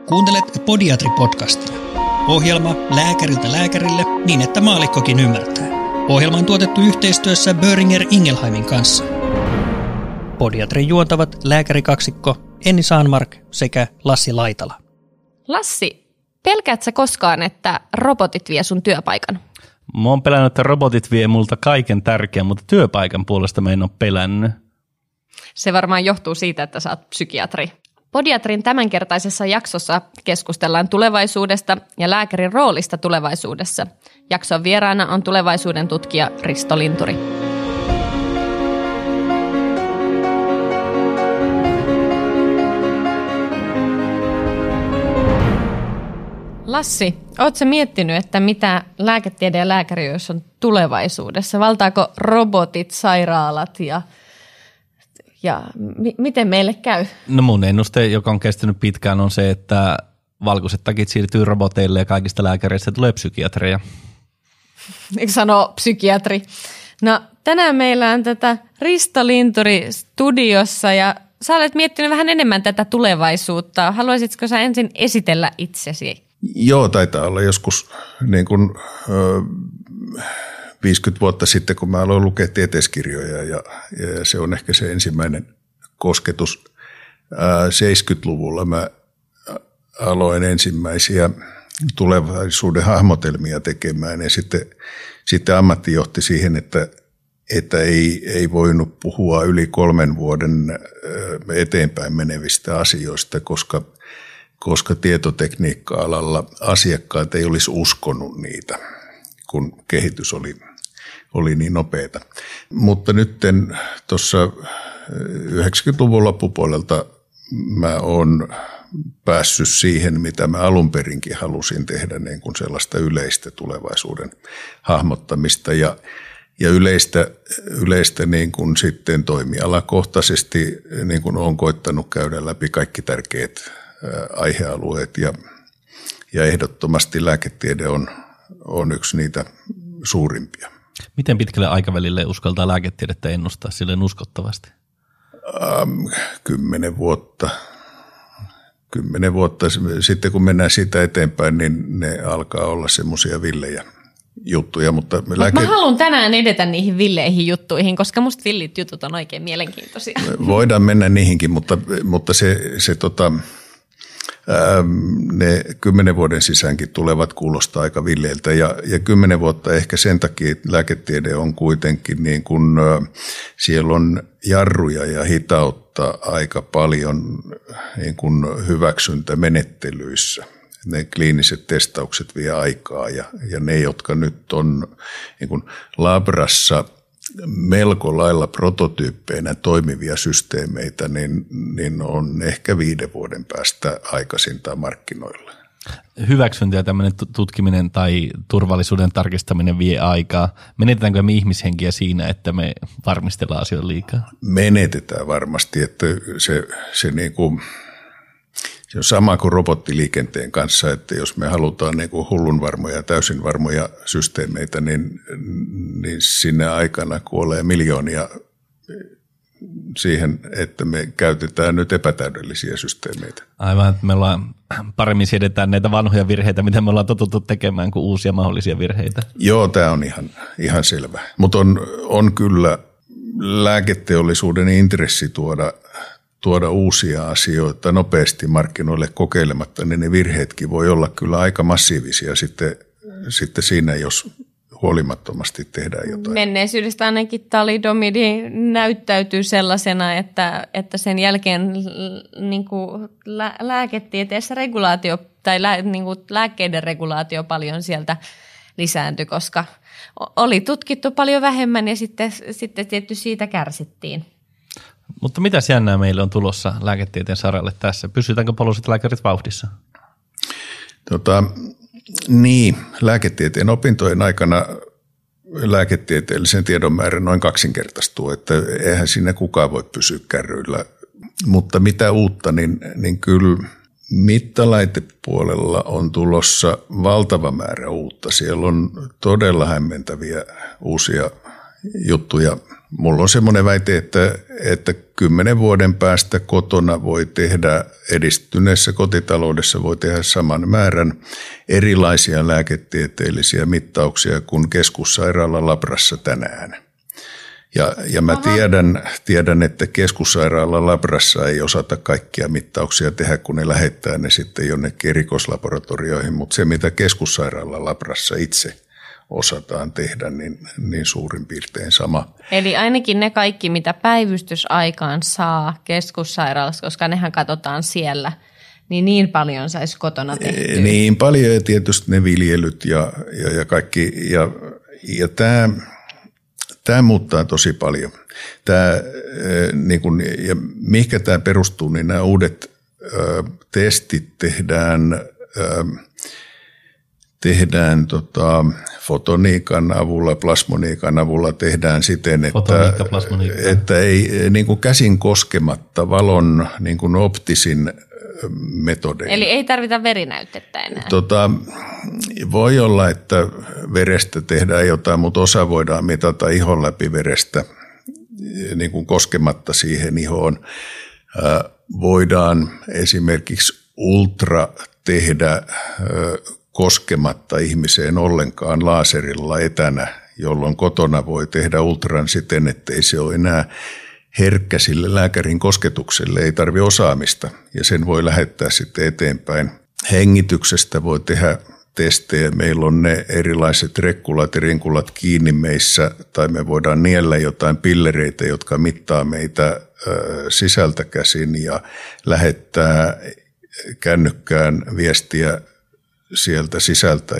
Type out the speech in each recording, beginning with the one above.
Kuuntelet Podiatri-podcastia. Ohjelma lääkäriltä lääkärille niin, että maallikkokin ymmärtää. Ohjelma on tuotettu yhteistyössä Boehringer Ingelheimin kanssa. Podiatrin juontavat lääkärikaksikko Enni Saanmark sekä Lassi Laitala. Lassi, pelkäätkö koskaan, että robotit vie sun työpaikan? Mä oon pelännyt, että robotit vie multa kaiken tärkeän, mutta työpaikan puolesta mä en ole pelännyt. Se varmaan johtuu siitä, että sä oot psykiatri. Podiatrin tämänkertaisessa jaksossa keskustellaan tulevaisuudesta ja lääkärin roolista tulevaisuudessa. Jakson vieraana on tulevaisuuden tutkija Risto Linturi. Lassi, ootko sä miettinyt, että mitä lääketiede ja lääkäriys on tulevaisuudessa? Valtaako robotit, sairaalat ja miten meille käy? No mun ennuste, joka on kestänyt pitkään, on se, että valkoiset takit siirtyy roboteille ja kaikista lääkäreistä tulee psykiatreja. Eikö sano psykiatri? No tänään meillä on tätä Risto Linturi studiossa ja sä olet miettinyt vähän enemmän tätä tulevaisuutta. Haluaisitko sä ensin esitellä itsesi? Joo, taitaa olla joskus niin kuin 50 vuotta sitten, kun mä aloin lukea tieteiskirjoja ja se on ehkä se ensimmäinen kosketus. 70-luvulla mä aloin ensimmäisiä tulevaisuuden hahmotelmia tekemään ja sitten ammatti johti siihen, että ei voinut puhua yli 3 vuoden eteenpäin menevistä asioista, koska tietotekniikka-alalla asiakkaat ei olisi uskonut niitä, kun kehitys oli niin nopeata. Mutta nyt tuossa 90-luvun loppupuolelta mä oon päässyt siihen, mitä mä alun perinkin halusin tehdä, niin kuin sellaista yleistä tulevaisuuden hahmottamista ja yleistä niin kuin sitten toimialakohtaisesti niin kuin olen koittanut käydä läpi kaikki tärkeät aihealueet ja ehdottomasti lääketiede on yksi niitä suurimpia. Miten pitkälle aikavälille uskaltaa lääketiedettä ennustaa silleen uskottavasti? 10 vuotta. 10 vuotta. Sitten kun mennään siitä eteenpäin, niin ne alkaa olla semmoisia villejä juttuja. Mutta mä haluan tänään edetä niihin villeihin juttuihin, koska musta villit jutut on oikein mielenkiintoisia. Voidaan mennä niihinkin, mutta ne 10 vuoden sisäänkin tulevat kuulostaa aika villeiltä ja 10 vuotta ehkä sen takia lääketiede on kuitenkin niin kuin, siellä on jarruja ja hitautta aika paljon niin kuin hyväksyntämenettelyissä. Ne kliiniset testaukset vie aikaa ja ne, jotka nyt on niin kuin labrassa melko lailla prototyyppeinä toimivia systeemeitä, niin on ehkä 5 vuoden päästä aikaisintaan markkinoilla. Hyväksyntä ja tämmöinen tutkiminen tai turvallisuuden tarkistaminen vie aikaa. Menetetäänkö me ihmishenkiä siinä, että me varmistellaan asioita liikaa? Menetetään varmasti, että se niin kuin se on sama kuin robottiliikenteen kanssa, että jos me halutaan niin kuin hullun varmoja, täysin varmoja systeemeitä, niin sinne aikana kuolee miljoonia siihen, että me käytetään nyt epätäydellisiä systeemeitä. Aivan, että me paremmin siedetään näitä vanhoja virheitä, mitä me ollaan totuttu tekemään, kuin uusia mahdollisia virheitä. Joo, tämä on ihan selvä. Mutta on kyllä lääketeollisuuden intressi tuoda uusia asioita nopeasti markkinoille kokeilematta, niin ne virheetkin voi olla kyllä aika massiivisia sitten siinä, jos huolimattomasti tehdään jotain. Menneisyydestä ainakin talidomidi näyttäytyy sellaisena, että sen jälkeen niin kuin lääketieteessä regulaatio tai niin kuin lääkkeiden regulaatio paljon sieltä lisääntyi, koska oli tutkittu paljon vähemmän ja sitten tietysti siitä kärsittiin. Mutta mitä jännää meille on tulossa lääketieteen saralle tässä? Pysytäänkö poluiset lääkärit vauhdissa? Niin, lääketieteen opintojen aikana lääketieteellisen tiedon määrä noin 2-kertaistuu, että eihän siinä kukaan voi pysyä kärryillä. Mutta mitä uutta, niin kyllä mittalaitepuolella on tulossa valtava määrä uutta. Siellä on todella hämmentäviä uusia juttuja mulla on semmoinen väite, että 10 vuoden päästä kotona voi tehdä, edistyneessä kotitaloudessa voi tehdä saman määrän erilaisia lääketieteellisiä mittauksia kuin keskussairaalan labrassa tänään. Ja mä tiedän, että keskussairaalan labrassa ei osata kaikkia mittauksia tehdä, kun ne lähettää ne sitten jonnekin erikoislaboratorioihin, mutta se mitä keskussairaalan labrassa itse osataan tehdä, niin suurin piirtein sama. Eli ainakin ne kaikki, mitä päivystysaikaan saa keskussairaalassa, koska nehän katsotaan siellä, niin paljon saisi kotona tehtyä. Niin paljon ja tietysti ne viljelyt ja kaikki. Ja tämä muuttaa tosi paljon. Ja mihinkä tämä perustuu, niin nämä uudet testit tehdään fotoniikan avulla, plasmoniikan avulla tehdään siten, että ei niin kuin käsin koskematta valon niin kuin optisin metodein. Eli ei tarvita verinäytettä enää? Voi olla, että verestä tehdään jotain, mutta osa voidaan mitata ihon läpi verestä niin kuin koskematta siihen ihoon. Voidaan esimerkiksi ultra tehdä koskematta ihmiseen ollenkaan laaserilla etänä, jolloin kotona voi tehdä ultran siten, ettei se ole enää herkkä sille lääkärin kosketukselle, ei tarvitse osaamista ja sen voi lähettää sitten eteenpäin. Hengityksestä voi tehdä testejä. Meillä on ne erilaiset rekkulat ja rinkulat kiinni meissä tai me voidaan niellä jotain pillereitä, jotka mittaa meitä sisältä käsin ja lähettää kännykkään viestiä sieltä sisältä.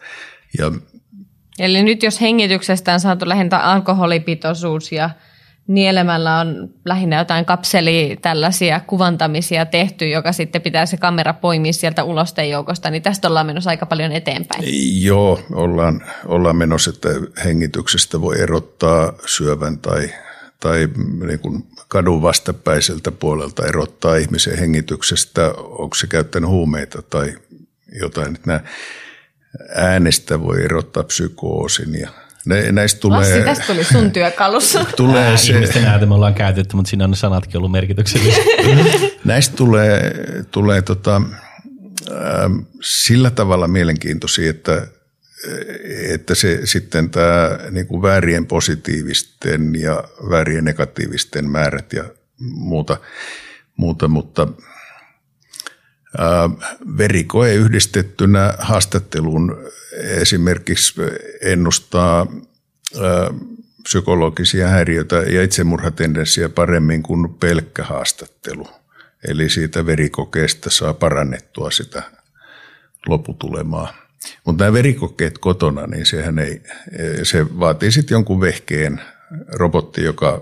Eli nyt jos hengityksestä on saatu lähinnä alkoholipitoisuus ja nielemällä on lähinnä jotain kapselia tällaisia kuvantamisia tehty, joka sitten pitää se kamera poimia sieltä ulosten joukosta, niin tästä ollaan menossa aika paljon eteenpäin. Joo, ollaan menossa, että hengityksestä voi erottaa syövän tai niin kuin kadun vastapäiseltä puolelta erottaa ihmisen hengityksestä, onko se käyttänyt huumeita tai jotain. Nämä äänestä voi erottaa psykoosin ja näistä tulee... Lassi, tästä tuli sun työkalussa. Ihmisten ääntä me ollaan käytetty, mutta siinä on ne sanatkin ollut merkityksellisiä. Näistä tulee sillä tavalla mielenkiintoisia, että se sitten tämä niin kuin väärien positiivisten ja väärien negatiivisten määrät ja muuta mutta verikoe yhdistettynä haastatteluun esimerkiksi ennustaa psykologisia häiriöitä ja itsemurhatendenssiä paremmin kuin pelkkä haastattelu. Eli siitä verikokeesta saa parannettua sitä lopputulemaa. Mutta nämä verikokeet kotona, niin se vaatii sitten jonkun vehkeen robotti,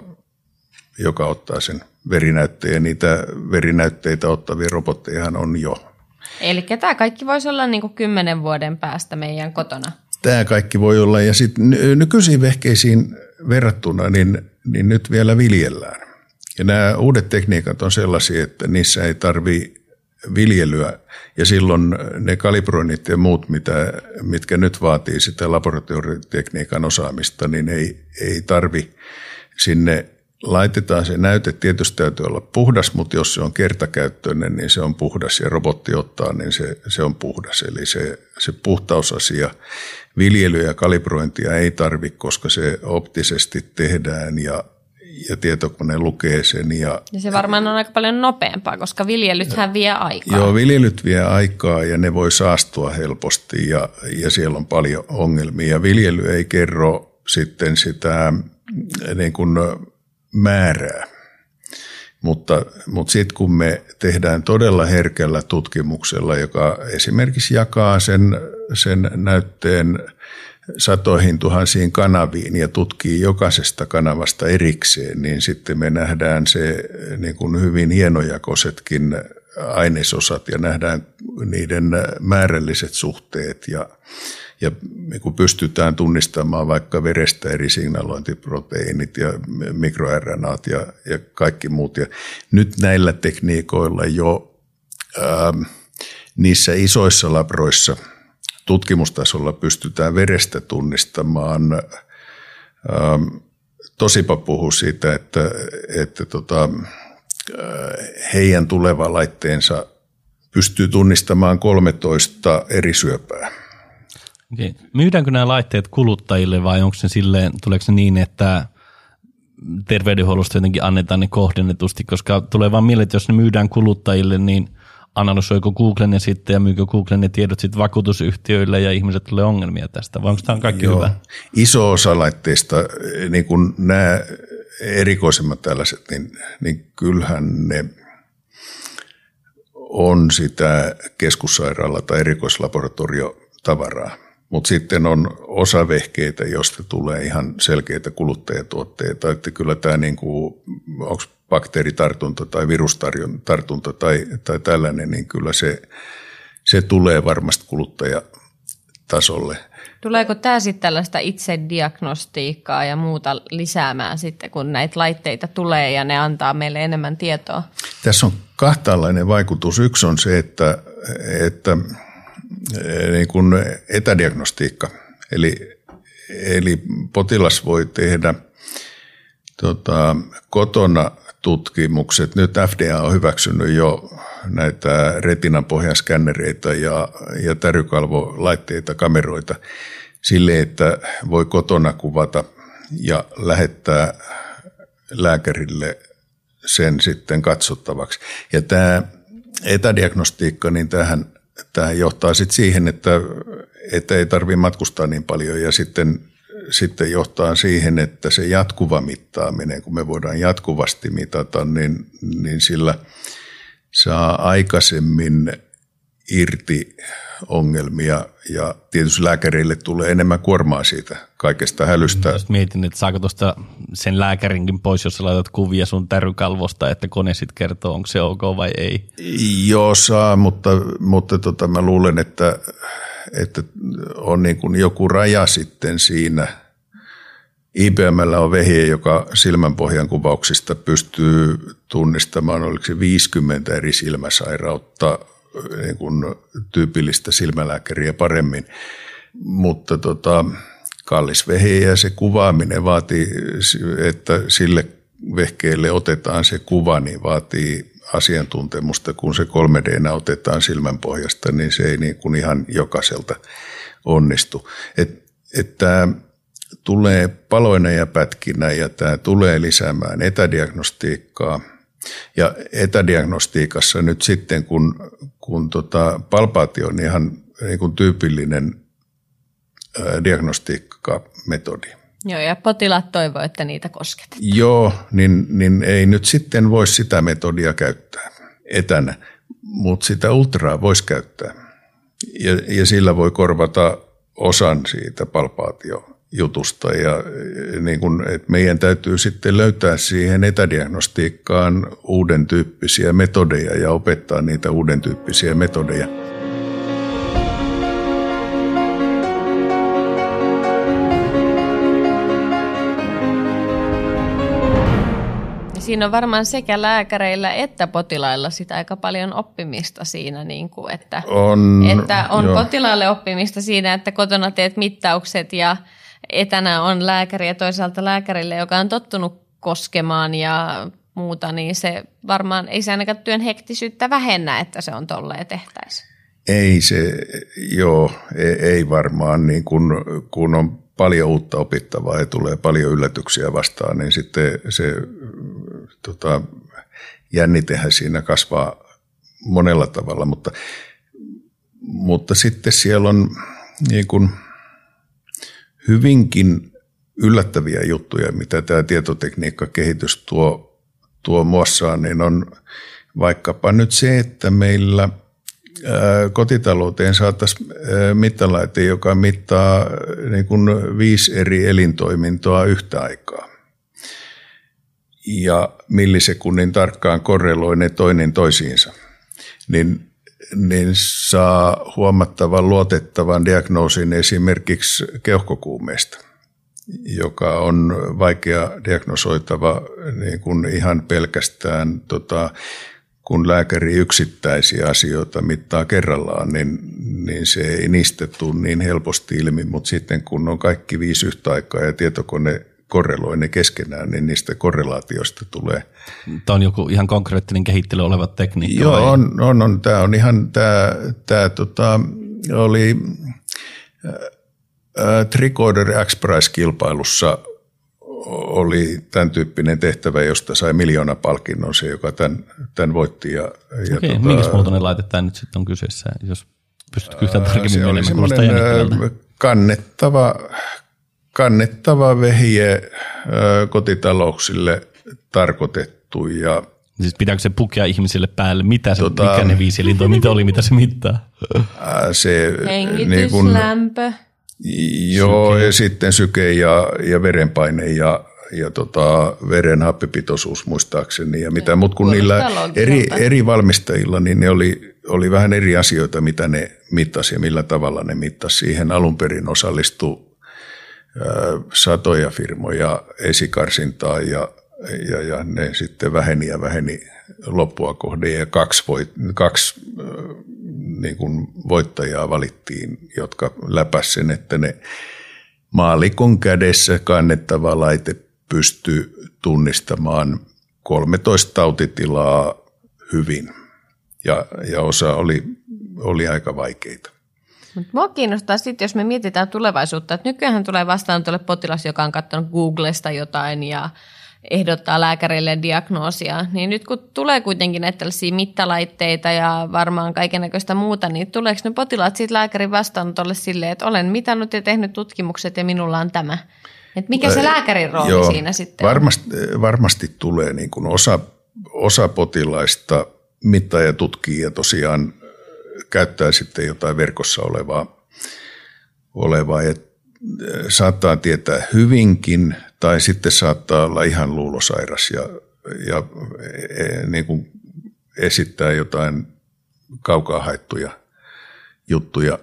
joka ottaa sen verinäytteen. Ja niitä verinäytteitä ottavia robottejahan on jo. Eli tämä kaikki voisi olla niin kuin 10 vuoden päästä meidän kotona? Tämä kaikki voi olla ja sitten nykyisiin vehkeisiin verrattuna niin nyt vielä viljellään. Ja nämä uudet tekniikat on sellaisia, että niissä ei tarvitse viljelyä ja silloin ne kalibroinnit ja muut, mitkä nyt vaatii sitä laboratoriotekniikan osaamista, niin ei tarvi sinne. Laitetaan se näyte, tietysti täytyy olla puhdas, mutta jos se on kertakäyttöinen, niin se on puhdas ja robotti ottaa, niin se on puhdas. Eli se puhtausasia, viljely ja kalibrointia ei tarvitse, koska se optisesti tehdään ja tietokone lukee sen. Ja se varmaan on aika paljon nopeampaa, koska viljelythän vie aikaa. Joo, viljelyt vie aikaa ja ne voi saastua helposti ja siellä on paljon ongelmia. Viljely ei kerro sitten sitä niin kuin määrää, mutta sitten kun me tehdään todella herkällä tutkimuksella, joka esimerkiksi jakaa sen näytteen satoihin tuhansiin kanaviin ja tutkii jokaisesta kanavasta erikseen, niin sitten me nähdään se niin kuin hyvin hienojakoisetkin ainesosat ja nähdään niiden määrälliset suhteet ja niin kuin pystytään tunnistamaan vaikka verestä eri signalointiproteiinit ja mikroRNAt ja kaikki muut. Ja nyt näillä tekniikoilla jo niissä isoissa labroissa tutkimustasolla pystytään verestä tunnistamaan Tosipa puhui siitä, että heidän tuleva laitteensa pystyy tunnistamaan 13 eri syöpää. Okei. Myydäänkö nämä laitteet kuluttajille vai onko se silleen, tuleeko se niin, että terveydenhuollosta jotenkin annetaan ne kohdennetusti, koska tulee vaan mieleen, että jos ne myydään kuluttajille, niin analysoiko Google ne sitten ja myykö Google ne tiedot sitten vakuutusyhtiöille ja ihmiset tulee ongelmia tästä, vai onko tämä kaikki hyvä? Iso osa laitteista, niin kuin nämä erikoisemmat tällaiset, niin kyllähän ne on sitä keskussairaala- tai erikoislaboratoriotavaraa. Mutta sitten on osa vehkeitä, josta tulee ihan selkeitä kuluttajatuotteita, että kyllä tämä niinku, onko bakteeritartunta tai virustartunta tai tällainen, niin kyllä se tulee varmasti kuluttajatasolle. Tuleeko tämä sitten tällaista itsediagnostiikkaa ja muuta lisäämään sitten, kun näitä laitteita tulee ja ne antaa meille enemmän tietoa? Tässä on kahtaanlainen vaikutus. Yksi on se, että niin kuin etädiagnostiikka, eli potilas voi tehdä kotona tutkimukset. Nyt FDA on hyväksynyt jo näitä retinan pohjaskännereitä ja tärykalvolaitteita, kameroita sille, että voi kotona kuvata ja lähettää lääkärille sen sitten katsottavaksi. Ja tämä etädiagnostiikka, niin tähän johtaa sitten siihen, että ei tarvitse matkustaa niin paljon ja sitten johtaa siihen, että se jatkuva mittaaminen, kun me voidaan jatkuvasti mitata, niin sillä saa aikaisemmin irti ongelmia ja tietysti lääkäreille tulee enemmän kuormaa siitä kaikesta hälystä. Just mietin, että saako tuosta sen lääkärinkin pois, jos sä laitat kuvia sun tärykalvosta, että kone sitten kertoo, onko se ok vai ei? Joo, saa, mutta mä luulen, että on niin kuin joku raja sitten siinä. IBM:llä on vehje, joka silmänpohjan kuvauksista pystyy tunnistamaan, oliko se 50 eri silmäsairautta, niin kuin tyypillistä silmälääkäriä paremmin, mutta kallis vehje ja se kuvaaminen vaatii, että sille vehkeelle otetaan se kuva, niin vaatii asiantuntemusta, kun se 3D:nä otetaan silmänpohjasta, niin se ei niin kuin ihan jokaiselta onnistu. Että tulee paloina ja pätkinä ja tämä tulee lisäämään etädiagnostiikkaa. Ja etädiagnostiikassa nyt sitten, kun palpaatio on ihan niin kuin tyypillinen diagnostiikkametodi. Joo, ja potilaat toivoo, että niitä kosketetaan. Joo, niin ei nyt sitten voi sitä metodia käyttää etänä, mutta sitä ultraa voisi käyttää. Ja sillä voi korvata osan siitä palpaatiojutusta. Ja niin kun, että meidän täytyy sitten löytää siihen etädiagnostiikkaan uuden tyyppisiä metodeja ja opettaa niitä uuden tyyppisiä metodeja. Siinä on varmaan sekä lääkäreillä että potilailla sitä aika paljon oppimista siinä, niin kuin, että on potilaalle oppimista siinä, että kotona teet mittaukset ja etänä on lääkäri ja toisaalta lääkärille, joka on tottunut koskemaan ja muuta, niin se varmaan ei se ainakaan työn hektisyyttä vähennä, että se on tolleen tehtäisiin. Ei se, ei varmaan, niin kun on paljon uutta opittavaa ja tulee paljon yllätyksiä vastaan, niin sitten se jännitehän siinä kasvaa monella tavalla, mutta sitten siellä on niin kuin hyvinkin yllättäviä juttuja, mitä tämä tietotekniikkakehitys tuo muassaan, niin on vaikkapa nyt se, että meillä kotitalouteen saataisiin mittalaite, joka mittaa niin kuin 5 eri elintoimintoa yhtä aikaa. Ja millisekunnin tarkkaan korreloi ne toinen toisiinsa. Niin saa huomattavan luotettavan diagnoosin esimerkiksi keuhkokuumeesta, joka on vaikea diagnosoitava niin kuin ihan pelkästään kun lääkäri yksittäisiä asioita mittaa kerrallaan, niin se ei niistä tule niin helposti ilmi, mutta sitten kun on kaikki 5 yhtä aikaa ja tietokone korreloi ne keskenään, niin niistä korrelaatioista tulee. Tämä on joku ihan konkreettinen kehittely oleva tekniikka? Joo, on. Tämä on ihan, oli Tricorder X-Prize-kilpailussa oli tämän tyyppinen tehtävä, josta sai 1 miljoonapalkinnon se, joka tämän voitti. Okei, minkäs muotoinen laite tämä nyt sitten on kyseessä, jos pystytkö yhtään tarkemmin menemään? Se oli semmoinen kannettava vehje kotitalouksille tarkoitettu. Ja siis pitääkö se pukea ihmisille päälle? Mikä ne 5 elintoiminta oli, mitä se mittaa? Hengitys, lämpö. Joo, ja sitten syke ja verenpaine ja veren happipitoisuus muistaakseni ja mitä, mutta kun niillä eri valmistajilla, niin ne oli vähän eri asioita, mitä ne mittasi ja millä tavalla ne mittasi. Siihen alun perin osallistui satoja firmoja esikarsintaa ja ne sitten väheni loppua kohden ja kaksi niin kuin voittajaa valittiin, jotka läpäs sen, että ne maallikon kädessä kannettava laite pystyi tunnistamaan 13 tautitilaa hyvin ja osa oli aika vaikeita. Mua kiinnostaa sitten, jos me mietitään tulevaisuutta, että nykyään tulee vastaan tuolle potilas, joka on katsonut Googlesta jotain ja ehdottaa lääkärille diagnoosia, niin nyt kun tulee kuitenkin näitä tällaisia mittalaitteita ja varmaan kaikennäköistä muuta, niin tuleeko ne potilaat siitä lääkärin vastaanotolle silleen, että olen mitannut ja tehnyt tutkimukset ja minulla on tämä? Että mikä se lääkärin rooli siinä sitten on? Varmasti tulee niin kuin osa potilaista mittaa ja tutkii ja tosiaan käyttää sitten jotain verkossa olevaa ja saattaa tietää hyvinkin tai sitten saattaa olla ihan luulosairas ja niin kuin esittää jotain kaukaa haettuja juttuja.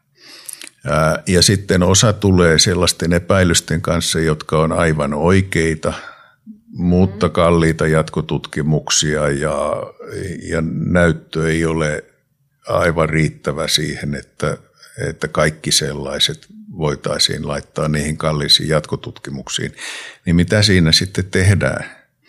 Ja sitten osa tulee sellaisten epäilysten kanssa, jotka on aivan oikeita, mutta kalliita jatkotutkimuksia ja näyttö ei ole aivan riittävä siihen, että kaikki sellaiset voitaisiin laittaa niihin kalliisiin jatkotutkimuksiin. Niin mitä siinä sitten tehdään?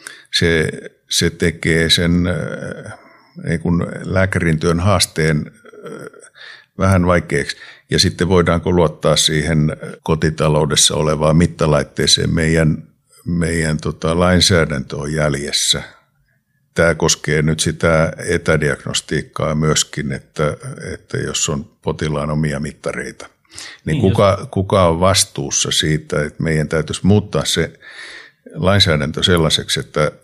Se tekee sen niin kuin lääkärin työn haasteen vähän vaikeaksi. Ja sitten voidaanko luottaa siihen kotitaloudessa olevaan mittalaitteeseen. Meidän lainsäädäntö on jäljessä. Tämä koskee nyt sitä etädiagnostiikkaa myöskin, että jos on potilaan omia mittareita, niin kuka on vastuussa siitä, että meidän täytyisi muuttaa se lainsäädäntö sellaiseksi,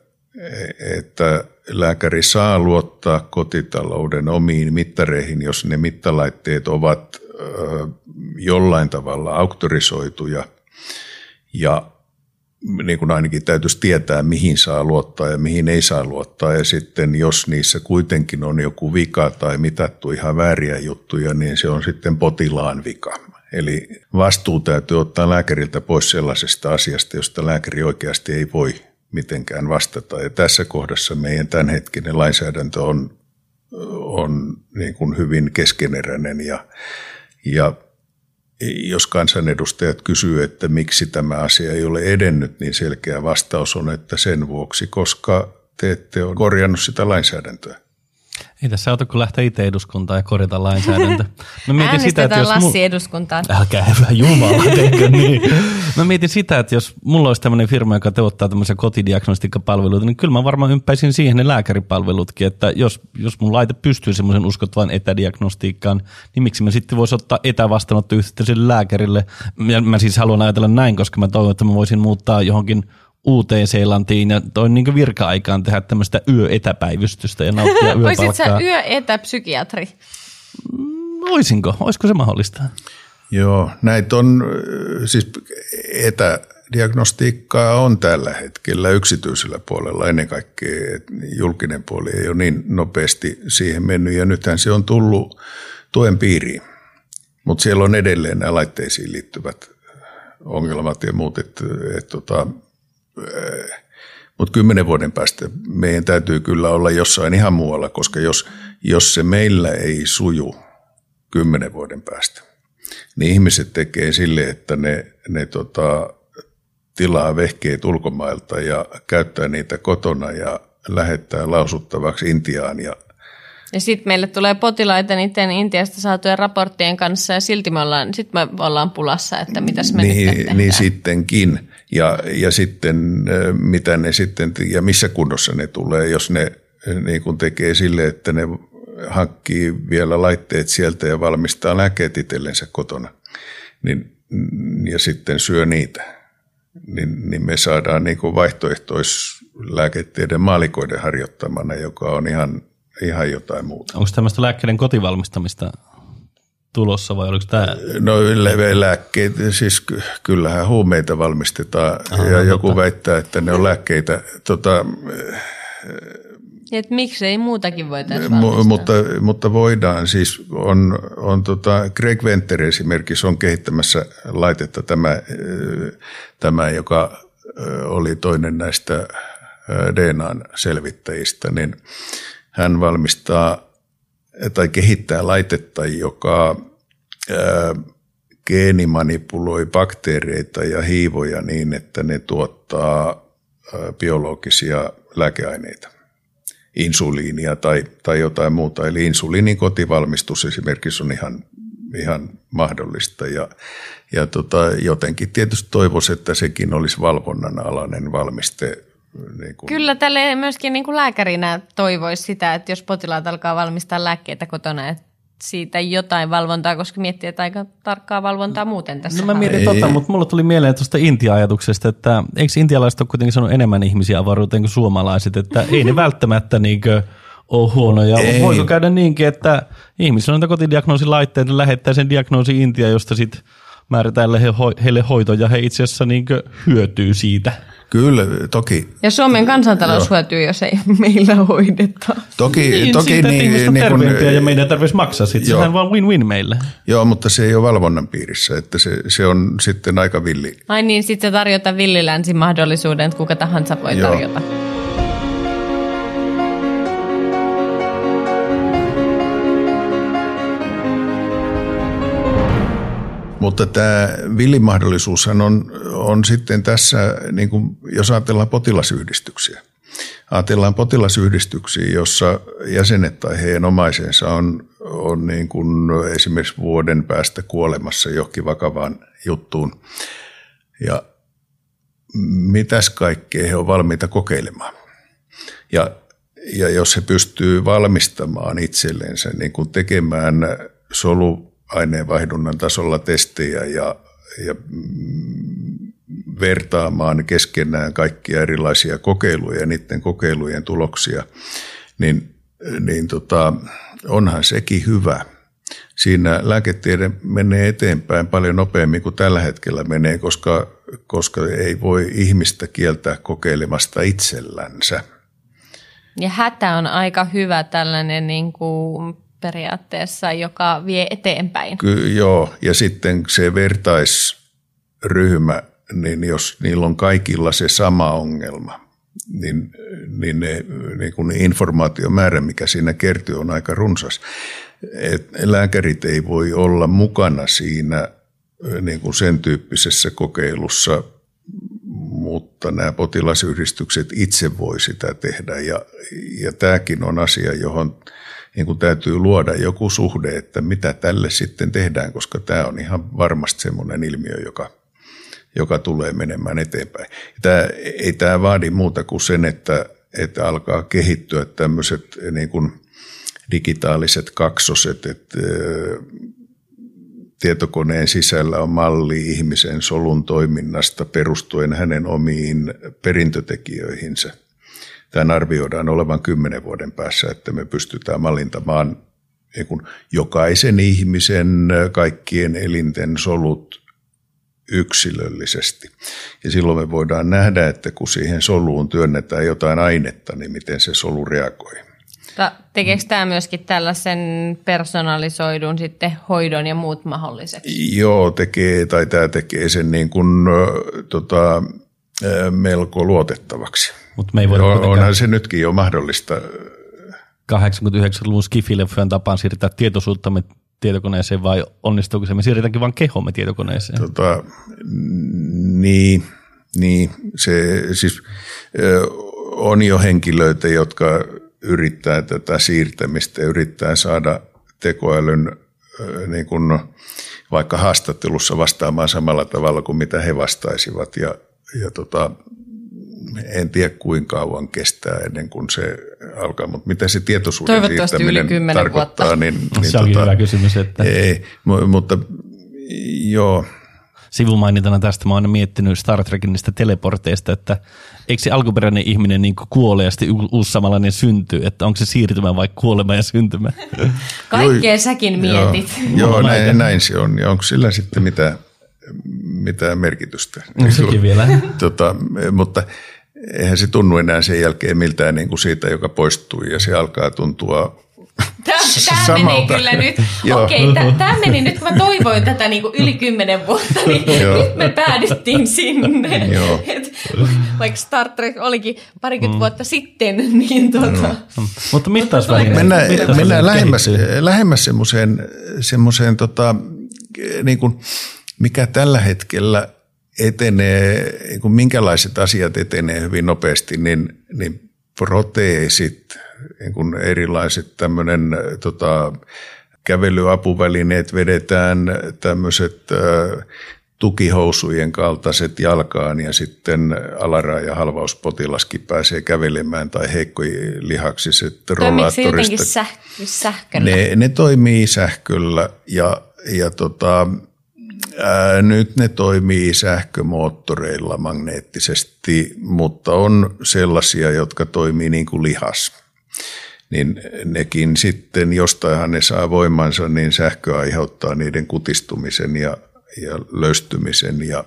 että lääkäri saa luottaa kotitalouden omiin mittareihin, jos ne mittalaitteet ovat jollain tavalla auktorisoituja ja niin kuin ainakin täytyisi tietää, mihin saa luottaa ja mihin ei saa luottaa. Ja sitten jos niissä kuitenkin on joku vika tai mitattu ihan vääriä juttuja, niin se on sitten potilaan vika. Eli vastuu täytyy ottaa lääkäriltä pois sellaisesta asiasta, josta lääkäri oikeasti ei voi mitenkään vastata. Ja tässä kohdassa meidän tämänhetkinen lainsäädäntö on niin kuin hyvin keskeneräinen ja jos kansanedustajat kysyy, että miksi tämä asia ei ole edennyt, niin selkeä vastaus on, että sen vuoksi, koska te ette ole korjannut sitä lainsäädäntöä. Ei tässä auta, kun lähtee itse eduskuntaan ja korjata lainsäädäntö. Äänestetään Lassi eduskuntaan. Älkää hyvä Jumala, teekö niin? Mä mietin sitä, että jos mulla olisi tämmöinen firma, joka tuottaa tämmöisiä kotidiagnostiikkapalveluita, niin kyllä mä varmaan ympäisin siihen ne lääkäripalvelutkin, että jos mun laite pystyy semmoisen uskottavan etädiagnostiikkaan, niin miksi mä sitten voisi ottaa etävastaanottoyhteyttä sille lääkärille? Ja mä siis haluan ajatella näin, koska mä toivon, että mä voisin muuttaa johonkin Uuteen-Seelantiin ja toin niin virka-aikaan tehdä tämmöistä yöetäpäivystystä ja nauttia yöpalkkaa. Voisit sä yöetäpsykiatri? Voisinko? Olisiko se mahdollista? Joo, näitä on, siis etädiagnostiikkaa on tällä hetkellä yksityisellä puolella ennen kaikkea. Julkinen puoli ei ole niin nopeasti siihen mennyt ja nythän se on tullut tuen piiriin. Mutta siellä on edelleen nämä laitteisiin liittyvät ongelmat ja muut, mutta 10 vuoden päästä meidän täytyy kyllä olla jossain ihan muualla, koska jos se meillä ei suju 10 vuoden päästä, niin ihmiset tekee sille, että ne tilaa vehkeet ulkomailta ja käyttää niitä kotona ja lähettää lausuttavaksi Intiaan. Ja sitten meille tulee potilaita niiden Intiasta saatujen raporttien kanssa ja silti me ollaan pulassa, että mitäs me nyt tehdään. Niin sittenkin. Ja sitten mitä ne sitten ja missä kunnossa ne tulee, jos ne niin kun tekee sille, että ne hankkii vielä laitteet sieltä ja valmistaa lääkkeet itsellensä kotona ja sitten syö niitä. Niin me saadaan niin kuin vaihtoehtoislääketieteen maalikoiden harjoittamana, joka on ihan jotain muuta. Onko tämmöistä lääkkeiden kotivalmistamista tulossa vai oliko tämä? No lääkkeitä, siis kyllähän huumeita valmistetaan ja joku väittää, että ne on lääkkeitä. Et miksei muutakin voitaisiin valmistaa? Mutta voidaan, siis on Greg Venter esimerkiksi on kehittämässä laitetta tämä joka oli toinen näistä DNAn selvittäjistä, niin hän valmistaa tai kehittää laitetta, joka geenimanipuloi bakteereita ja hiivoja niin, että ne tuottaa biologisia lääkeaineita. Insuliinia tai jotain muuta. Eli insuliinin kotivalmistus esimerkiksi on ihan mahdollista. Ja jotenkin tietysti toivoisi, että sekin olisi valvonnan alainen valmiste. Niin kuin. Kyllä tälle myöskin niin kuin lääkärinä toivoisi sitä, että jos potilaat alkaa valmistaa lääkkeitä kotona, että siitä jotain valvontaa, koska miettii, että aika tarkkaa valvontaa muuten tässä. No mä mietin mutta mulla tuli mieleen tuosta Intia-ajatuksesta, että eikö intialaiset ole kuitenkin sanonut enemmän ihmisiä avaruuteen kuin suomalaiset, että ei ne välttämättä niinkö ole huonoja. Voiko käydä niinkin, että ihmisillä on kotidiagnoosilaitteet, ne lähettää sen diagnoosin Intiaan, josta sitten määrätään heille hoito ja he itse asiassa niinkö hyötyy siitä. Kyllä, toki. Ja Suomen kansantalous hyötyy, jos ei meillä hoideta. Toki siitä, niin terveempiä ja meidän tarvitsisi maksaa sitten. Sehän on vaan win-win meille. Joo, mutta se ei ole valvonnan piirissä, että se on sitten aika villi. Ai niin, sitten se tarjota villilänsin mahdollisuuden, että kuka tahansa voi tarjota. Mutta tämä villimahdollisuushan on sitten tässä, niin kuin jos ajatellaan potilasyhdistyksiä. Ajatellaan potilasyhdistyksiä, jossa jäsenet tai heidän omaisensa on niin kuin esimerkiksi vuoden päästä kuolemassa johonkin vakavaan juttuun. Ja mitäs kaikkea he on valmiita kokeilemaan. Ja jos he pystyy valmistamaan itsellensä, niin kuin tekemään soluaineenvaihdunnan tasolla testejä ja vertaamaan keskenään kaikkia erilaisia kokeiluja ja niiden kokeilujen tuloksia, niin onhan sekin hyvä. Siinä lääketiede menee eteenpäin paljon nopeammin kuin tällä hetkellä menee, koska ei voi ihmistä kieltää kokeilemasta itsellänsä. Ja hätä on aika hyvä tällainen niin kuin periaatteessa, joka vie eteenpäin. Joo, ja sitten se vertaisryhmä, niin jos niillä on kaikilla se sama ongelma, niin kun informaatiomäärä, mikä siinä kertyy, on aika runsas. Et lääkärit ei voi olla mukana siinä niin kuin sen tyyppisessä kokeilussa, mutta nämä potilasyhdistykset itse voi sitä tehdä. Ja tämäkin on asia, johon niin kuin täytyy luoda joku suhde, että mitä tälle sitten tehdään, koska tämä on ihan varmasti semmoinen ilmiö, joka tulee menemään eteenpäin. Ei tämä vaadi muuta kuin sen, että alkaa kehittyä tämmöiset niin kuin digitaaliset kaksoset, että tietokoneen sisällä on malli ihmisen solun toiminnasta perustuen hänen omiin perintötekijöihinsä. Tämän arvioidaan olevan 10 vuoden päässä, että me pystytään mallintamaan niin kuin jokaisen ihmisen kaikkien elinten solut yksilöllisesti. Ja silloin me voidaan nähdä, että kun siihen soluun työnnetään jotain ainetta, niin miten se solu reagoi. Tekeekö tämä myöskin tällaisen personalisoidun sitten hoidon ja muut mahdolliseksi? Joo, tämä tekee sen niin kuin, melko luotettavaksi. Mut me ei onhan se nytkin jo mahdollista. 89-luvun skifileffojen tapaan siirtää tietoisuuttamme tietokoneeseen vai onnistuuko se? Me siirretäänkin vain kehomme tietokoneeseen. Niin, Niin, se siis on jo henkilöitä, jotka yrittää tätä siirtämistä ja yrittää saada tekoälyn niin kuin vaikka haastattelussa vastaamaan samalla tavalla kuin mitä he vastaisivat ja en tiedä kuinka kauan kestää ennen kuin se alkaa, mutta mitä se tietoisuuden siirtäminen tarkoittaa. Niin, se onkin hyvä kysymys. Että ei, mutta joo. Sivumainintana tästä mä oon aina miettinyt Star Trekin niistä teleporteista, että eikö se alkuperäinen ihminen niin kuole ja sitten uusi samanlainen syntyy, että onko se siirtymä vai kuolema ja syntymä? Kaikkea säkin mietit. Joo, näin se on. Ja onko sillä sitten mitään merkitystä? Sekin vielä. Mutta eihän se tunnu enää sen jälkeen miltään niin kuin siitä, joka poistui ja se alkaa tuntua Tämä menee kyllä nyt. Okei, tämä meni nyt, kun mä toivoin tätä niin kuin yli 10 vuotta, niin nyt me päädyttiin sinne. Vaikka Star Trek olikin parikymmentä vuotta sitten, niin Mutta mittausvälineet. Mennään lähemmäs semmoiseen niin kuin mikä tällä hetkellä etenee, niin kuin minkälaiset asiat etenee hyvin nopeasti, niin proteesit, niin kuin erilaiset tämmöinen kävelyapuvälineet vedetään tämmöiset tukihousujen kaltaiset jalkaan ja sitten alaraaja halvauspotilaskin pääsee kävelemään tai heikkolihaksiset rollaattorista. Sähköllä? Ne toimii sähköllä ja nyt ne toimii sähkömoottoreilla magneettisesti, mutta on sellaisia, jotka toimii niin kuin lihas. Niin nekin sitten, jostainhan ne saa voimansa, niin sähkö aiheuttaa niiden kutistumisen ja löystymisen ja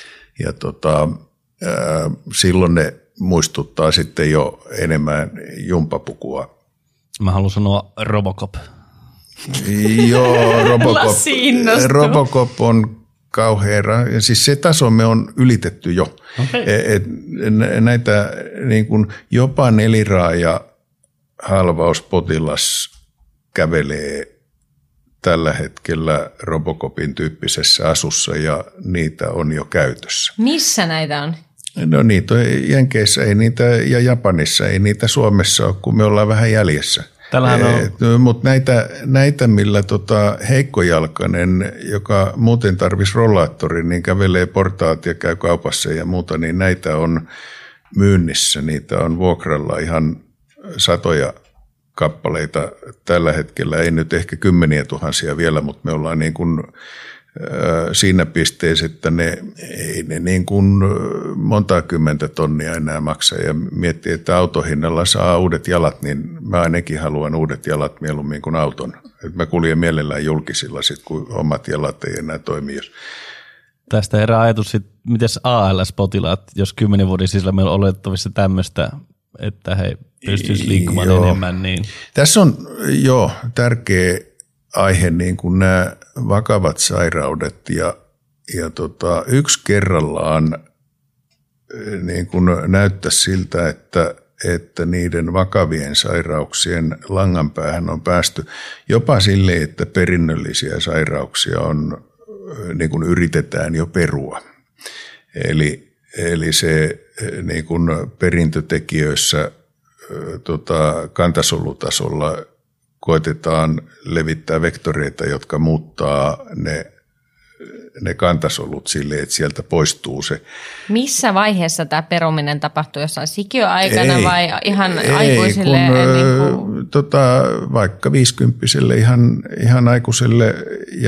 silloin ne muistuttaa sitten jo enemmän jumpapukua. Mä haluan sanoa Robocop. Joo, Robocop on kauheera. Ja siis se taso me on ylitetty jo. Okay. Näitä niin kuin jopa neliraaja halvauspotilas kävelee tällä hetkellä Robocopin tyyppisessä asussa ja niitä on jo käytössä. Missä näitä on? No niitä on Jenkeissä ei niitä, ja Japanissa ei niitä Suomessa ole, kun me ollaan vähän jäljessä. Mutta näitä, millä heikkojalkainen, joka muuten tarvitsisi rollaattorin, niin kävelee portaat ja käy kaupassa ja muuta, niin näitä on myynnissä. Niitä on vuokralla ihan satoja kappaleita tällä hetkellä. Ei nyt ehkä 10 000 vielä, mutta me ollaan niin kuin siinä pisteessä, että ne niin kuin monta kymmentä tonnia enää maksaa ja miettii, että autohinnalla saa uudet jalat, niin mä ainakin haluan uudet jalat mieluummin kuin auton. Et mä kuljen mielellään julkisilla sit, kun omat jalat ei enää toimi. Tästä herää ajatus, miten ALS-potilaat, jos 10 vuoden sisällä meillä on oletettavissa tämmöistä, että he pystyisivät liikkumaan enemmän. Niin. Tässä on tärkeä aihe, niin kuin nämä vakavat sairaudet ja yksi kerrallaan niin kuin näyttäisi siltä, että niiden vakavien sairauksien langanpäähän on päästy jopa silleen, että perinnöllisiä sairauksia on, niin kuin yritetään jo perua. Eli se niin kuin perintötekijöissä kantasolutasolla koetetaan levittää vektoreita, jotka muuttaa ne kantasolut silleen, että sieltä poistuu se. Missä vaiheessa tämä peruminen tapahtuu? Jossain sikiöaikana vai ihan aikuisille? Vaikka 50-vuotiaille ihan aikuiselle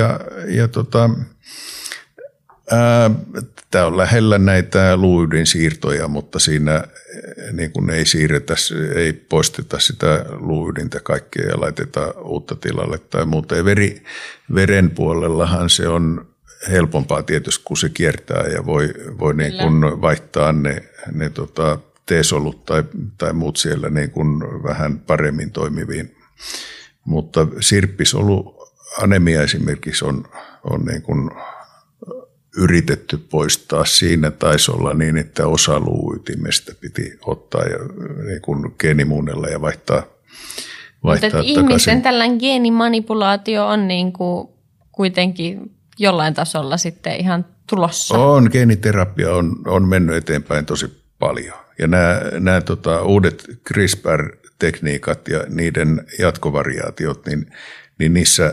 tämä on lähellä näitä luuydinsiirtoja, mutta siinä niin kun ei poisteta sitä luuydintä kaikkea ja laiteta uutta tilalle tai muuta. Ja veren puolellahan se on helpompaa tietysti, kun se kiertää ja voi niin kun vaihtaa ne T-solut tai muut siellä niin kun vähän paremmin toimiviin. Mutta sirppisoluanemia esimerkiksi on niin kun yritetty poistaa. Siinä taisi olla niin, että osa luuytimestä piti ottaa ja niin kuin geenimuunnella ja vaihtaa takaisin. Ihmisten tällainen geenimanipulaatio on niin kuin kuitenkin jollain tasolla sitten ihan tulossa? On, geeniterapia on mennyt eteenpäin tosi paljon. Ja nämä uudet CRISPR-tekniikat ja niiden jatkovariaatiot, niin niissä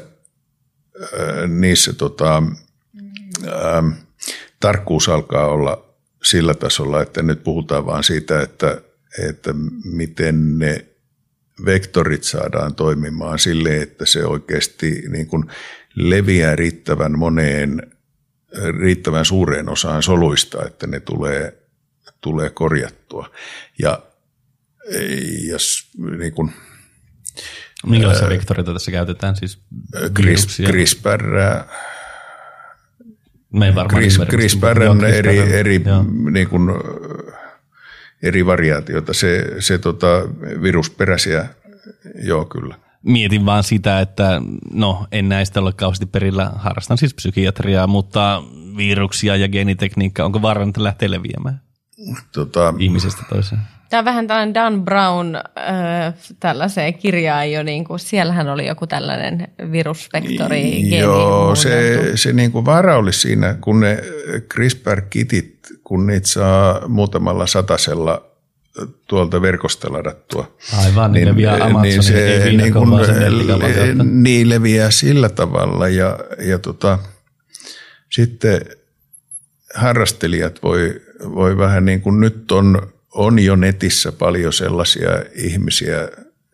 tarkkuus alkaa olla sillä tasolla, että nyt puhutaan vaan siitä, että miten ne vektorit saadaan toimimaan silleen, että se oikeasti niin kuin leviää riittävän suureen osaan soluista, että ne tulee korjattua. Ja niin kuin, minkälaisia vektoreita tässä käytetään? Siis CRISPR. CRISPRn niin kuin, eri variaatioita. Se virusperäisiä, joo kyllä. Mietin vaan sitä, että en näistä ole kauheasti perillä, harrastan siis psykiatriaa, mutta viruksia ja geenitekniikka, onko vaarana, että lähtee leviämään ihmisestä toiseen? Tämä on vähän tällainen Dan Brown tällaiseen kirjaan jo, niin kuin, siellähän oli joku tällainen virusvektori geeni. Joo, se niin kuin vaara oli siinä, kun ne CRISPR-kitit, kun niitä saa muutamalla satasella tuolta verkosta ladattua. Aivan, niin leviää Amazonin, niin leviää sillä tavalla ja sitten harrastelijat voi vähän niin kuin nyt on jo netissä paljon sellaisia ihmisiä,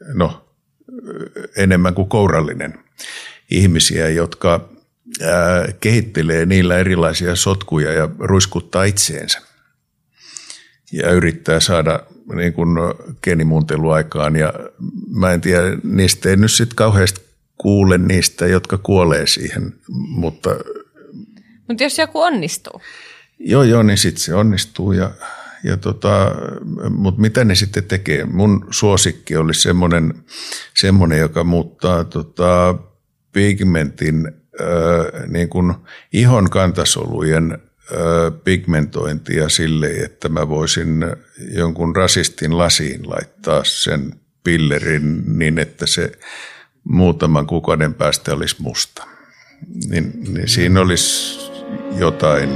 enemmän kuin kourallinen ihmisiä, jotka kehittelee niillä erilaisia sotkuja ja ruiskuttaa itseensä ja yrittää saada niin kuin geenimuunteluaikaan. Ja mä en tiedä, niistä ei nyt sitten kauheasti kuule niistä, jotka kuolee siihen, mutta jos joku onnistuu. Joo, niin sitten se onnistuu mutta mitä ne sitten tekee? Mun suosikki oli semmoinen joka muuttaa pigmentin niin kuin ihon kantasolujen pigmentointia silleen, että mä voisin jonkun rasistin lasiin laittaa sen pillerin niin, että se muutaman kuukauden päästä olisi musta. Niin siinä olisi jotain.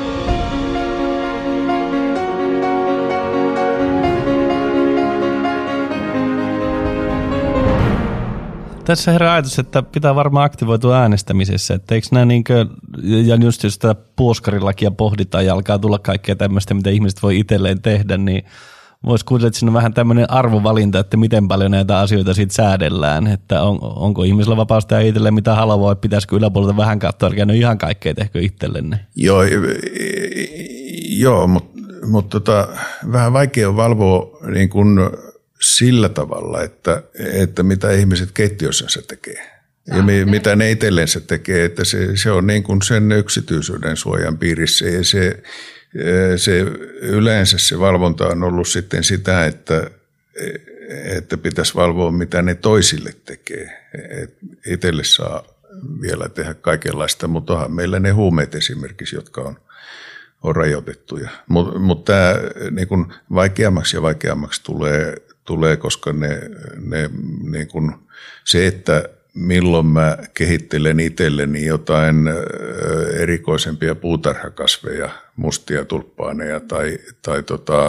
Tässä herää ajatus, että pitää varmaan aktivoitua äänestämisessä, että eikö nämä ja just jos tätä puoskarilakia pohditaan ja alkaa tulla kaikkea tämmöistä, mitä ihmiset voi itselleen tehdä, niin voisi kuvitella, että siinä on vähän tämmöinen arvovalinta, että miten paljon näitä asioita siitä säädellään, että onko ihmisellä vapaus tehdä itselleen mitä haluaa, vai pitäisikö yläpuolelta vähän katsoa, että no ihan kaikkea tehkö itsellenne? Joo, mutta vähän vaikea on valvoa niin kuin sillä tavalla, että mitä ihmiset keittiössänsä tekee ja mitä ne itsellensä tekee, että se on niin kuin sen yksityisyyden suojan piirissä ja se yleensä se valvonta on ollut sitten sitä, että pitäisi valvoa mitä ne toisille tekee. Itselle saa vielä tehdä kaikenlaista, mutta onhan meillä ne huumeet esimerkiksi, jotka on rajoitettuja. Mutta tämä niin kuin vaikeammaksi ja vaikeammaksi tulee, koska ne niin kuin se, että milloin mä kehittelen itselleni jotain erikoisempia puutarhakasveja, mustia tulppaaneja tai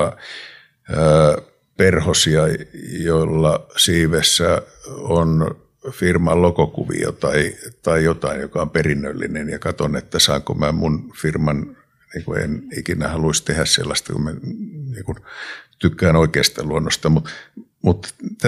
perhosia, joilla siivessä on firman logokuvio tai jotain, joka on perinnöllinen ja katson, että saanko mä mun firman, niin kuin en ikinä haluaisi tehdä sellaista, kun mä niin kuin tykkään oikeasta luonnosta, mutta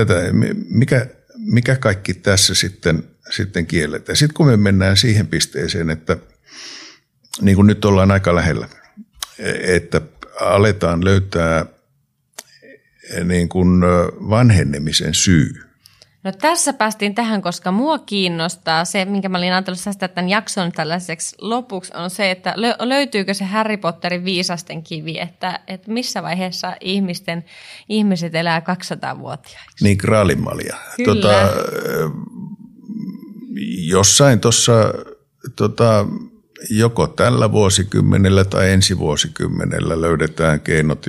mikä kaikki tässä sitten kielletään. Sitten kun me mennään siihen pisteeseen, että niin kuin nyt ollaan aika lähellä, että aletaan löytää niin kuin vanhenemisen syy. No tässä päästiin tähän, koska mua kiinnostaa se, minkä mä olin ajatellut säästää tämän jakson tällaiseksi lopuksi, on se, että löytyykö se Harry Potterin viisasten kivi, että missä vaiheessa ihmiset elää 200-vuotiaiksi. Niin, Graalinmalja. Kyllä. Jossain tuossa joko tällä vuosikymmenellä tai ensi vuosikymmenellä löydetään keinot,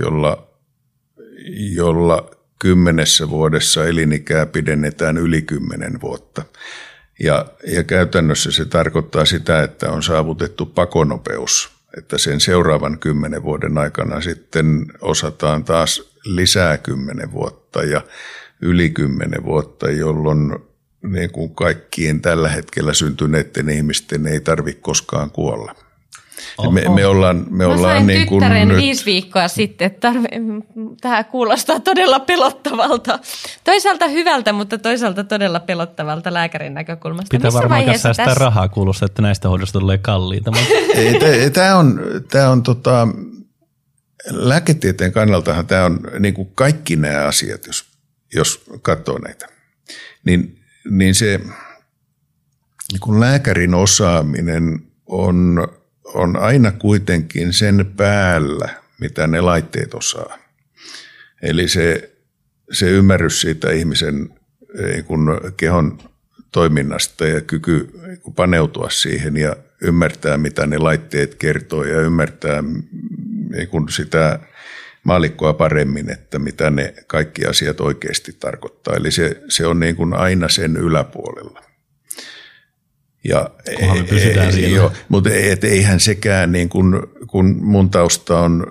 jolla 10 vuodessa elinikää pidennetään yli 10 vuotta. Ja käytännössä se tarkoittaa sitä, että on saavutettu pakonopeus että sen seuraavan 10 vuoden aikana sitten osataan taas lisää 10 vuotta ja yli 10 vuotta, jolloin niin kuin kaikkien tällä hetkellä syntyneiden ihmisten ei tarvitse koskaan kuolla. Me ollaan sain niin kuin tyttären nyt 5 viikkoa sitten. Tämä kuulostaa todella pelottavalta. Toisaalta hyvältä, mutta toisaalta todella pelottavalta lääkärin näkökulmasta. Pitää varmaan kanssa sitä rahaa kuulostaa, että näistä hoidosta tulee kalliita. Tämä on lääketieteen kannaltahan tämä on niin kuin kaikki nämä asiat, jos katsoo näitä, niin se niin kuin lääkärin osaaminen on aina kuitenkin sen päällä, mitä ne laitteet osaa. Eli se ymmärrys siitä ihmisen niin kuin kehon toiminnasta ja kyky paneutua siihen ja ymmärtää, mitä ne laitteet kertoo ja ymmärtää niin kuin sitä maallikkoa paremmin, että mitä ne kaikki asiat oikeasti tarkoittaa. Eli se on niin kuin aina sen yläpuolella. Ja mutta eihän sekään, niin kun mun tausta on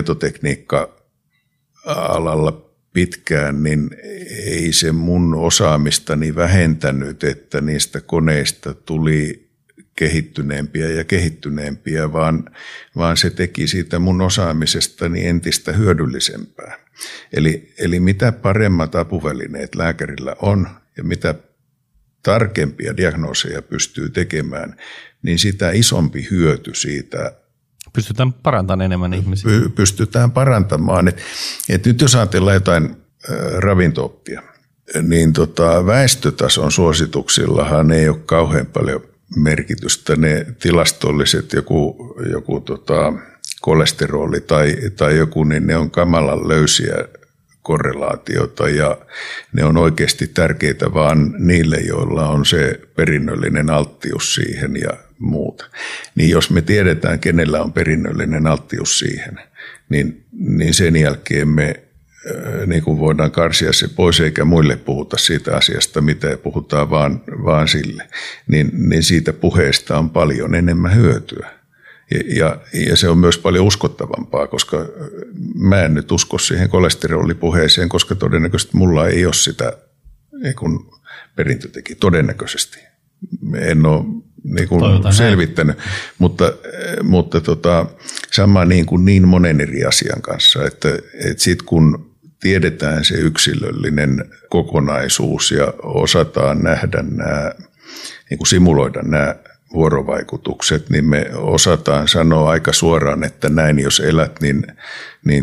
tietotekniikka-alalla pitkään, niin ei se mun osaamistani vähentänyt, että niistä koneista tuli kehittyneempiä, vaan se teki siitä mun osaamisestani entistä hyödyllisempää. Eli mitä paremmat apuvälineet lääkärillä on ja mitä tarkempia diagnooseja pystyy tekemään, niin sitä isompi hyöty siitä. Pystytään parantamaan enemmän ihmisiä. Pystytään parantamaan. Et nyt jos ajatellaan jotain ravinto-oppia, niin väestötason suosituksillahan ei ole kauhean paljon merkitystä. Ne tilastolliset joku kolesteroli tai joku, niin ne on kamalan löysiä korrelaatiota ja ne on oikeasti tärkeitä vaan niille, joilla on se perinnöllinen alttius siihen ja muuta. Niin jos me tiedetään, kenellä on perinnöllinen alttius siihen, niin sen jälkeen me niin kuin voidaan karsia se pois eikä muille puhuta siitä asiasta, mitä puhutaan vaan sille. Niin siitä puheesta on paljon enemmän hyötyä. Ja se on myös paljon uskottavampaa, koska mä en nyt usko siihen kolesterolipuheeseen, koska todennäköisesti mulla ei ole sitä niin kuin perintöteki. Todennäköisesti. En ole niin kuin selvittänyt, mutta sama niin monen eri asian kanssa, että sit kun tiedetään se yksilöllinen kokonaisuus ja osataan nähdä nämä, niin kuin simuloida nämä vuorovaikutukset, niin me osataan sanoa aika suoraan, että näin jos elät, niin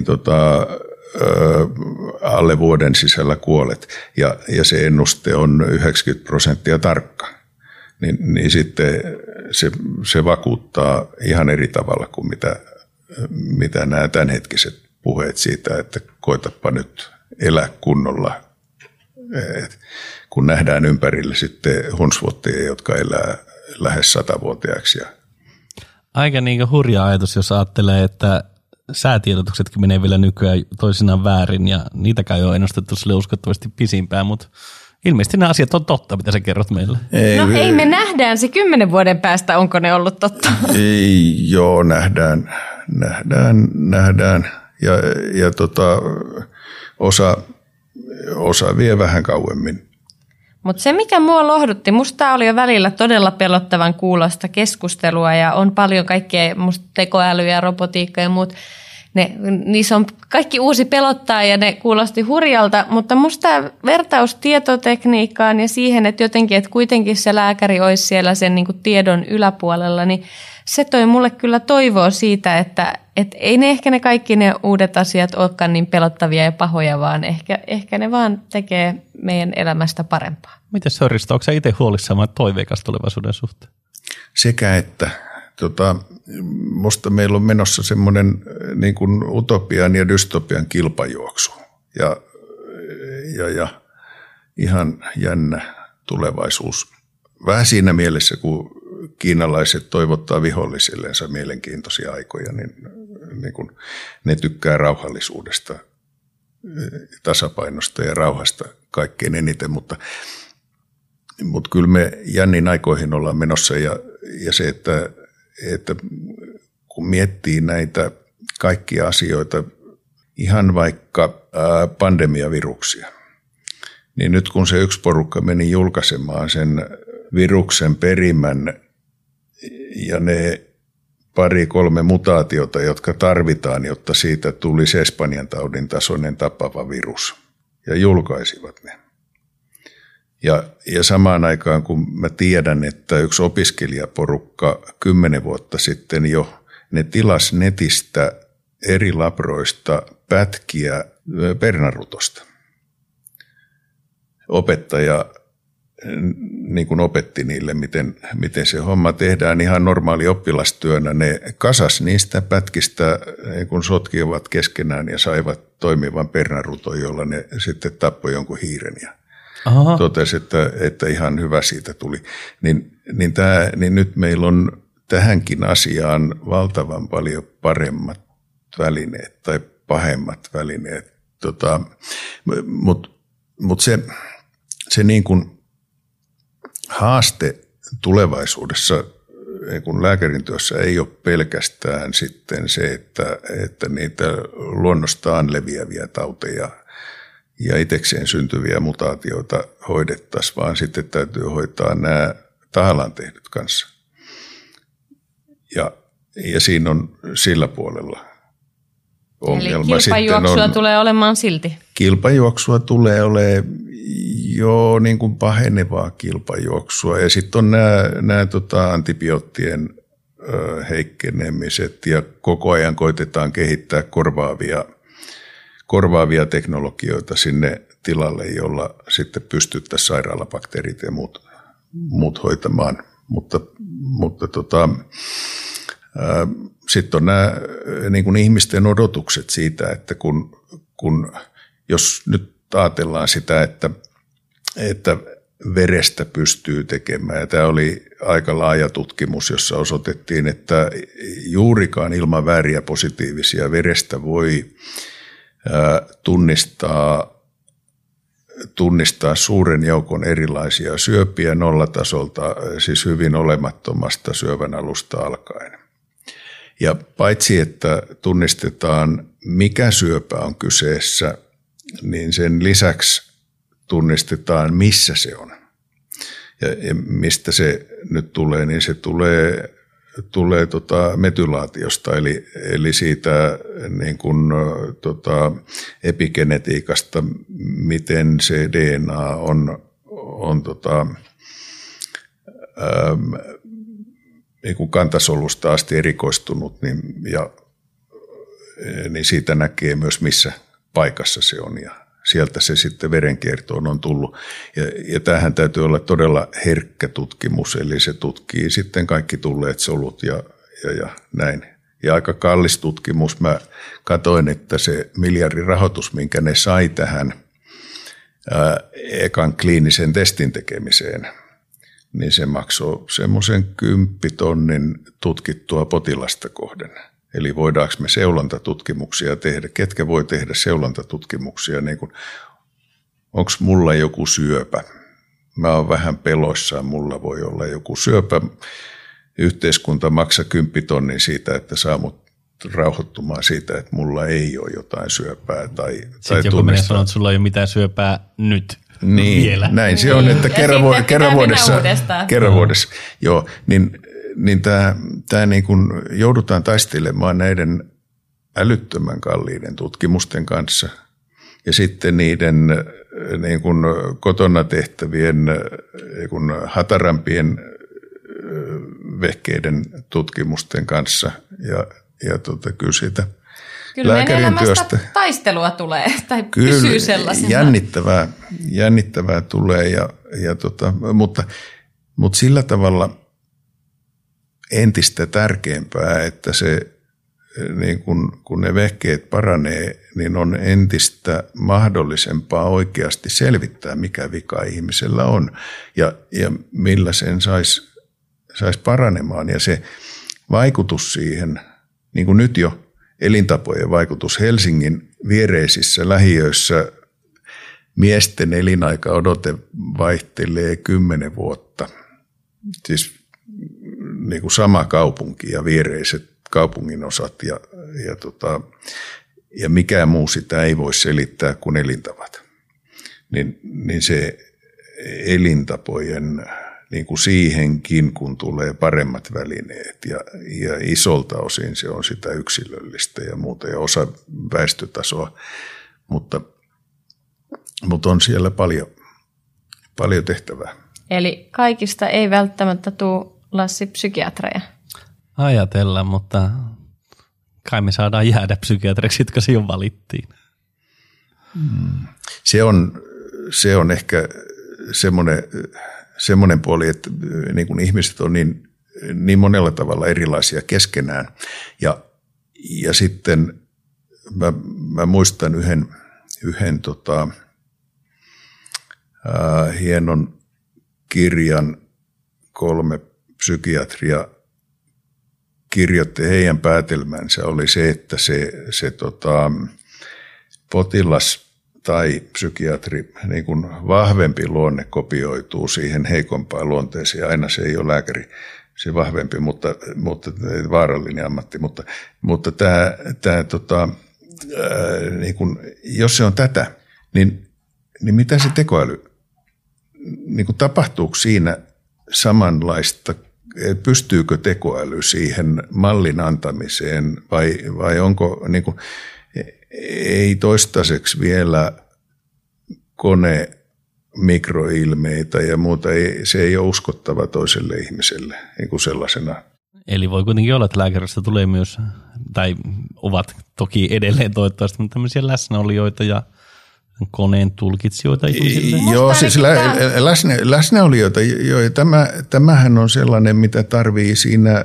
alle vuoden sisällä kuolet. Ja se ennuste on 90% tarkka. Niin sitten se vakuuttaa ihan eri tavalla kuin mitä nämä tämänhetkiset puheet siitä, että koetapa nyt elää kunnolla. Kun nähdään ympärille sitten hunsvotteja, jotka elää lähes 100-vuotiaaksi. Aika niin hurja ajatus, jos ajattelee, että säätiedotuksetkin menee vielä nykyään toisinaan väärin ja niitäkään ei ole ennustettu sille uskottavasti pisimpään, mutta ilmeisesti nämä asiat on totta, mitä sä kerrot meille. Ei me nähdään se 10 vuoden päästä, onko ne ollut totta. Joo, nähdään. Ja osa vie vähän kauemmin. Mutta se, mikä mua lohdutti, musta tää oli jo välillä todella pelottavan kuulosta keskustelua ja on paljon kaikkea musta tekoälyä ja robotiikkaa ja muut. Niissä on kaikki uusi pelottaa ja ne kuulosti hurjalta, mutta musta tämä vertaus tietotekniikkaan ja siihen, että jotenkin, että kuitenkin se lääkäri olisi siellä sen niin kuin tiedon yläpuolella, niin se toi mulle kyllä toivoa siitä, että ei ne ehkä ne kaikki ne uudet asiat olekaan niin pelottavia ja pahoja, vaan ehkä ne vaan tekee meidän elämästä parempaa. Miten se on, Risto? Onko sä itse huolissaan vai toiveikas tulevaisuuden suhteen? Sekä että musta meillä on menossa semmoinen niin kuin utopian ja dystopian kilpajuoksu ja ihan jännä tulevaisuus. Vähän siinä mielessä, kun kiinalaiset toivottaa vihollisillensa mielenkiintoisia aikoja, niin kun ne tykkää rauhallisuudesta, tasapainosta ja rauhasta kaikkein eniten, mutta kyllä me jännin aikoihin ollaan menossa ja se, että kun miettii näitä kaikkia asioita, ihan vaikka pandemiaviruksia, niin nyt kun se yksi porukka meni julkaisemaan sen viruksen perimän ja ne 2-3 mutaatiota, jotka tarvitaan, jotta siitä tulisi Espanjan taudin tasoinen tappava virus, ja julkaisivat ne. Ja samaan aikaan, kun mä tiedän, että yksi opiskelijaporukka 10 vuotta sitten jo, ne tilasi netistä eri labroista pätkiä pernarutosta. Opettaja niin kuin opetti niille, miten se homma tehdään ihan normaali oppilastyönä. Ne kasas niistä pätkistä, kun sotkivat keskenään ja saivat toimivan pernaruton, jolla ne sitten tappoi jonkun hiiren ja totesi, että ihan hyvä siitä tuli. Niin nyt meillä on tähänkin asiaan valtavan paljon paremmat välineet tai pahemmat välineet. Mutta se niin kuin haaste tulevaisuudessa kun lääkärin työssä ei ole pelkästään sitten se, että niitä luonnostaan leviäviä tauteja ja itsekseen syntyviä mutaatioita hoidettaisiin, vaan sitten täytyy hoitaa nämä tahallaan tehdyt kanssa. Ja siinä on sillä puolella ongelma. Eli kilpajuoksua tulee olemaan silti? Kilpajuoksua tulee olemaan jo niin kuin pahenevaa kilpajuoksua. Ja sitten on nämä antibioottien heikkenemiset ja koko ajan koitetaan kehittää korvaavia teknologioita sinne tilalle, jolla sitten pystyttäisiin sairaalabakteerit ja muut hoitamaan. Mutta sitten on nämä niin kuin ihmisten odotukset siitä, että kun jos nyt ajatellaan sitä, että verestä pystyy tekemään, ja tämä oli aika laaja tutkimus, jossa osoitettiin, että juurikaan ilman vääriä positiivisia verestä voi tunnistaa suuren joukon erilaisia syöpiä nollatasolta, siis hyvin olemattomasta syövän alusta alkaen. Ja paitsi, että tunnistetaan, mikä syöpä on kyseessä, niin sen lisäksi tunnistetaan, missä se on. Ja mistä se nyt tulee, niin se tulee metylaatiosta, eli siitä niin kuin, epigenetiikasta, miten se DNA on niin kuin kantasolusta asti erikoistunut, niin siitä näkee myös, missä paikassa se on, ja sieltä se sitten verenkiertoon on tullut. Ja tämähän täytyy olla todella herkkä tutkimus, eli se tutkii sitten kaikki tulleet solut ja näin. Ja aika kallis tutkimus. Mä katsoin, että se miljardirahoitus, minkä ne sai tähän ekan kliinisen testin tekemiseen, niin se maksoi semmoisen 10 000 tutkittua potilasta kohden. Eli voidaanko me seulontatutkimuksia tehdä? Ketkä voi tehdä seulontatutkimuksia? Niin onko mulla joku syöpä? Mä oon vähän peloissaan, mulla voi olla joku syöpä. Yhteiskunta maksaa 10 000 siitä, että saa mut rauhoittumaan siitä, että mulla ei ole jotain syöpää. Sitten joku menee sanoa, että sulla ei ole mitään syöpää nyt. Niin, vielä. Näin se on, että kerran vuodessa. Joo, niin tämä niin kuin joudutaan taistelemaan näiden älyttömän kalliiden tutkimusten kanssa ja sitten niiden niin kuin kotona tehtävien niin kuin hatarampien vehkeiden tutkimusten kanssa ja kyllä siitä kyllä lääkärin työstä taistelua tulee tai pysyy sellaisena. Jännittävää tulee mutta sillä tavalla entistä tärkeämpää, että se, niin kun ne vehkeet paranee, niin on entistä mahdollisempaa oikeasti selvittää, mikä vika ihmisellä on ja millä sen saisi paranemaan. Ja se vaikutus siihen, niin kuin nyt jo elintapojen vaikutus Helsingin viereisissä lähiöissä, miesten elinaikaodote vaihtelee 10 vuotta. Siis niin kuin sama kaupunki ja viereiset kaupunginosat ja mikään muu sitä ei voi selittää kuin elintavat. Niin se elintapojen niin kuin siihenkin, kun tulee paremmat välineet ja isolta osin se on sitä yksilöllistä ja muuta ja osa väestötasoa, mutta on siellä paljon tehtävää. Eli kaikista ei välttämättä tule, Lassi, psykiatreja? Ajatellaan, mutta kai me saadaan jäädä psykiatreksi, jotka se jo valittiin. Se on ehkä semmoinen puoli, että niin kuin ihmiset on niin monella tavalla erilaisia keskenään. Ja sitten mä muistan yhden hienon kirjan 3 psykiatria kirjoitti, heidän päätelmänsä oli se, että se potilas tai psykiatri, niin kuin vahvempi luonne kopioituu siihen heikompaan luonteeseen. Aina se ei ole lääkäri, se vahvempi, mutta vaarallinen ammatti. Mutta niin kuin, jos se on tätä, niin mitä se tekoäly, niin kuin tapahtuuko siinä samanlaista, pystyykö tekoäly siihen mallin antamiseen vai onko, niin kuin, ei toistaiseksi vielä kone mikroilmeitä ja muuta, se ei ole uskottava toiselle ihmiselle niin kuin sellaisena. Eli voi kuitenkin olla, että lääkäristä tulee myös, tai ovat toki edelleen toivottavasti, mutta tämmöisiä läsnäolijoita ja koneen tulkitsijoita ihmisille. Joo, siis läsnäolijoita, tämähän on sellainen, mitä tarvii siinä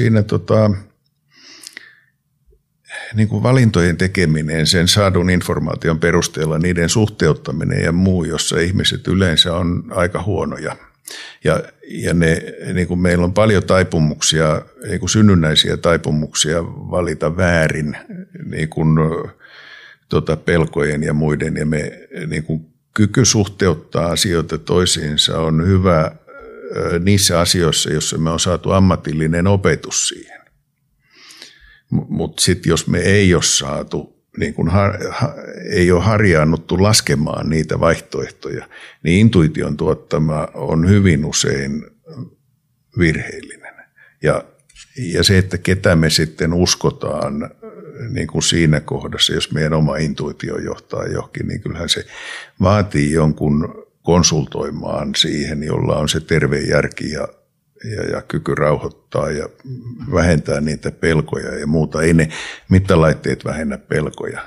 niin kuin valintojen tekeminen, sen saadun informaation perusteella, niiden suhteuttaminen ja muu, jossa ihmiset yleensä on aika huonoja. Ja niin kuin meillä on paljon taipumuksia, niin kuin synnynnäisiä taipumuksia valita väärin niin kuin, pelkojen ja muiden. Ja me niin kuin, kyky suhteuttaa asioita toisiinsa on hyvä niissä asioissa, joissa me on saatu ammatillinen opetus siihen. Mutta sitten jos me ei ole saatu, niin kun ei ole harjaannuttu laskemaan niitä vaihtoehtoja, niin intuition tuottama on hyvin usein virheellinen. Ja se, että ketä me sitten uskotaan niin kuin siinä kohdassa, jos meidän oma intuitio johtaa johonkin, niin kyllähän se vaatii jonkun konsultoimaan siihen, jolla on se terve järki ja kyky rauhoittaa ja vähentää niitä pelkoja ja muuta. Ei ne mittalaitteet vähennä pelkoja.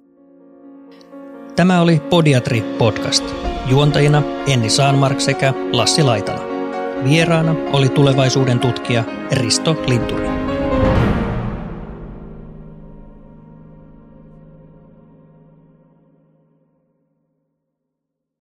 Tämä oli Podiatri podcast. Juontajina Enni Saanmark sekä Lassi Laitala. Vieraana oli tulevaisuuden tutkija Risto Linturi.